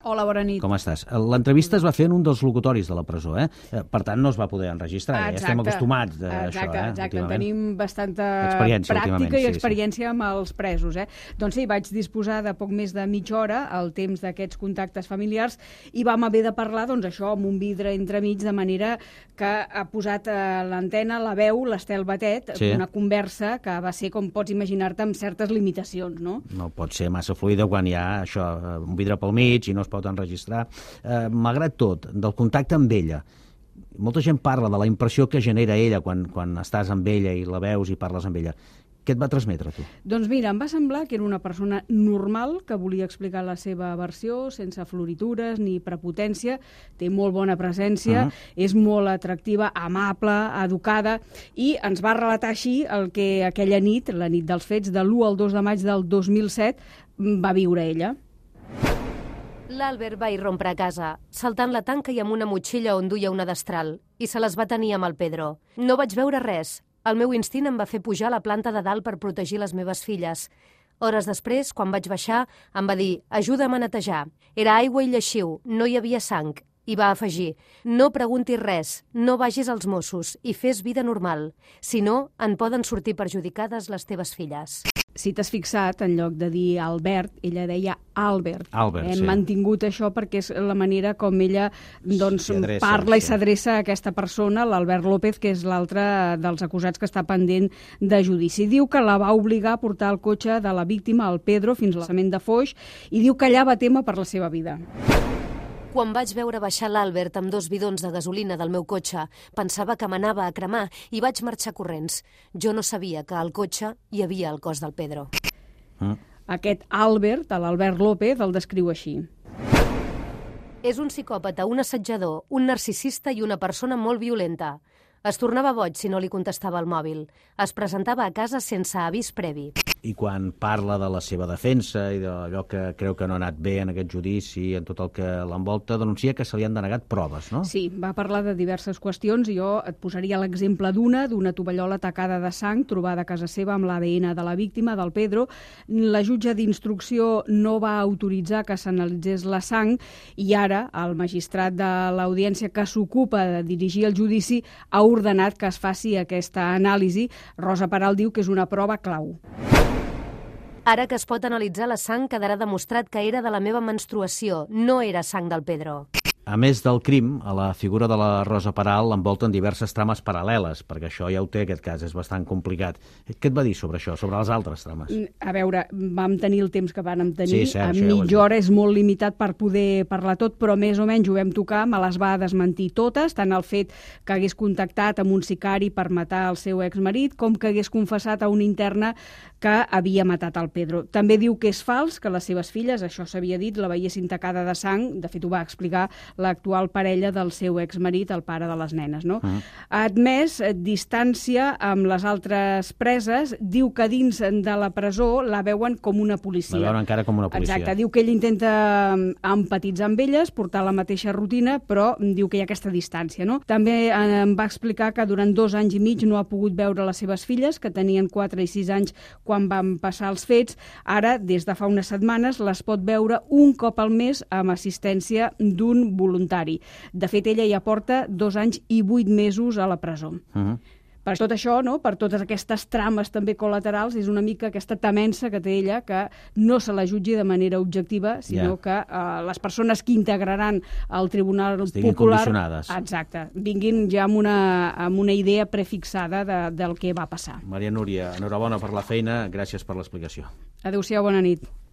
Hola, bona nit. Com estàs? L'entrevista es va fer en un dels locutoris de la presó, Per tant, no es va poder enregistrar. Ja estem acostumats a això, Exacte. Tenim bastanta experiència, pràctica i experiència amb els presos, Doncs sí, vaig disposar de poc més de mitja hora, el temps d'aquests contactes familiars, i vam haver de parlar, doncs, això, amb un vidre entremig, de manera que ha posat a l'antena la veu l'Estel Batet, una conversa que va ser, com pots imaginar-te, amb certes limitacions, no? No pot ser massa fluida quan hi ha això, un vidre pel mig i no es pot enregistrar. Malgrat tot, del contacte amb ella, molta gent parla de la impressió que genera ella quan estàs amb ella i la veus i parles amb ella. Què et va transmetre, tu? Doncs mira, em va semblar que era una persona normal, que volia explicar la seva versió, sense floritures ni prepotència, té molt bona presència, és molt atractiva, amable, educada, i ens va relatar així el que aquella nit, la nit dels fets, de l'1 al 2 de maig del 2007, va viure ella. L'Albert va irrompre a casa, saltant la tanca i amb una motxilla on duia una destral, i se les va tenir amb el Pedro. No vaig veure res. El meu instint em va fer pujar a la planta de dalt per protegir les meves filles. Hores després, quan vaig baixar, em va dir «Ajuda'm a netejar». Era aigua i lleixiu, no hi havia sang. I va afegir «No preguntis res, no vagis als Mossos i fes vida normal. Si no, en poden sortir perjudicades les teves filles». Si t'has fixat, en lloc de dir Albert, ella deia Albert. Hem mantingut això perquè és la manera com ella parla i s'adreça a aquesta persona, l'Albert López, que és l'altre dels acusats que està pendent de judici. Diu que la va obligar a portar el cotxe de la víctima, el Pedro, fins a l'emplaçament de Foix, i diu que allà va témer per la seva vida. Quan vaig veure baixar l'Albert amb 2 bidons de gasolina del meu cotxe, pensava que m'anava a cremar i vaig marxar corrents. Jo no sabia que al cotxe hi havia el cos del Pedro. Aquest Albert, l'Albert López, el descriu així. És un psicòpata, un assetjador, un narcisista i una persona molt violenta. Es tornava boig si no li contestava el mòbil. Es presentava a casa sense avís previ. I quan parla de la seva defensa i d'allò que creu que no ha anat bé en aquest judici, en tot el que l'envolta, denuncia que se li han denegat proves, no? Sí, va parlar de diverses qüestions i jo et posaria l'exemple d'una tovallola tacada de sang trobada a casa seva amb l'ADN de la víctima, del Pedro. La jutge d'instrucció no va autoritzar que s'analitzés la sang i ara el magistrat de l'audiència que s'ocupa de dirigir el judici ha ordenat que es faci aquesta anàlisi. Rosa Peral diu que és una prova clau. Ara que es pot analitzar la sang, quedarà demostrat que era de la meva menstruació, no era sang del Pedro. A més del crim, a la figura de la Rosa Peral l'envolten diverses trames paral·leles, perquè això ja ho té, aquest cas, és bastant complicat. Què et va dir sobre això, sobre les altres trames? A veure, vam tenir el temps que vam tenir, sí, cert, mitja hora és molt limitat per poder parlar tot, però més o menys ho vam tocar, me les va desmentir totes, tant el fet que hagués contactat amb un sicari per matar el seu exmarit, com que hagués confessat a una interna que havia matat el Pedro. També diu que és fals, que les seves filles, això s'havia dit, la veiessin tacada de sang, de fet ho va explicar l'actual parella del seu exmarit, el pare de les nenes, no? Ha admès distància amb les altres preses, diu que dins de la presó la veuen com una policia. La veuen encara com una policia. Exacte, diu que ell intenta empatitzar amb elles, portar la mateixa rutina, però diu que hi ha aquesta distància, no? També em va explicar que durant 2 anys i mig no ha pogut veure les seves filles, que tenien 4 i 6 anys quan van passar els fets. Ara, des de fa unes setmanes, les pot veure un cop al mes amb assistència d'un voluntari. De fet, ella ja porta 2 anys i 8 mesos a la presó. Per tot això, no? Per totes aquestes trames també col·laterals, és una mica aquesta temença que té ella, que no se la jutgi de manera objectiva, sinó que les persones que integraran el Tribunal estiguin Popular... condicionades. Exacte, vinguin ja amb una idea prefixada del que va passar. Maria Núria, enhorabona per la feina, gràcies per l'explicació. Adéu-siau, bona nit.